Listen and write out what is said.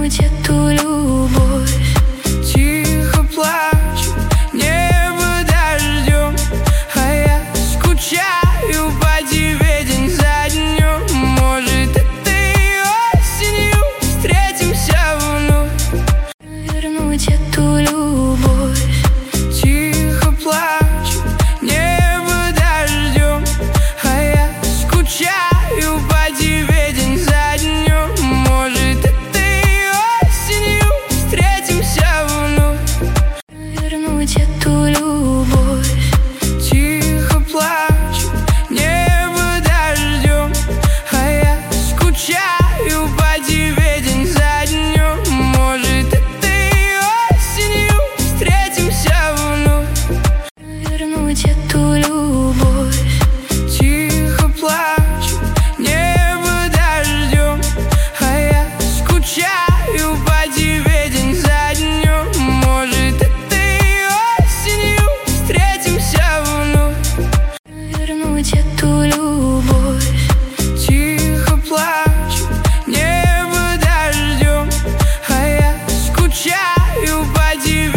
вернуть эту любовь. Тихо плачет небо дождем, а я скучаю по тебе день за днем. Может, этой осенью встретимся вновь. Вернуть эту любовь. Тихо плачет небо дождем, а я скучаю по тебе день за днем. Может, этой осенью встретимся вновь. Вернуть эту любовь. Тихо плачет небо дождем, а я скучаю по тебе день за днем. Может, этой осенью встретимся вновь. Вернуть эту любовь. Тихо плачет небо дождем, а я скучаю по тебе день за днем. Может, этой осенью встретимся вновь. Вернуть эту любовь. Тихо плачет небо дождем, а я скучаю по тебе.